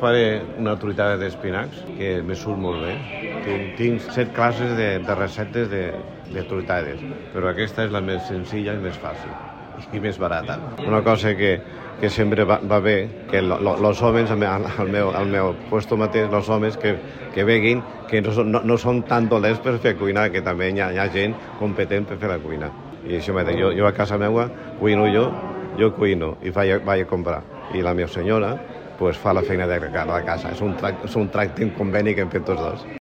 faré una truitada d'espinacs, que me surt molt bé. Tinc 7 classes de receptes de truitades, però aquesta és la més senzilla i més fàcil, i més barata. Una cosa que sempre va bé, que els homes, al meu puesto mateix, els homes que veguin que no són tan dolents per fer cuina, que també hi ha gent competent per fer la cuina. I això mateix, jo a casa meva cuino jo cuino i vaig a comprar. I la meva senyora pues, fa la feina de la casa. És un tracte, un conveni que hem fet tots dos.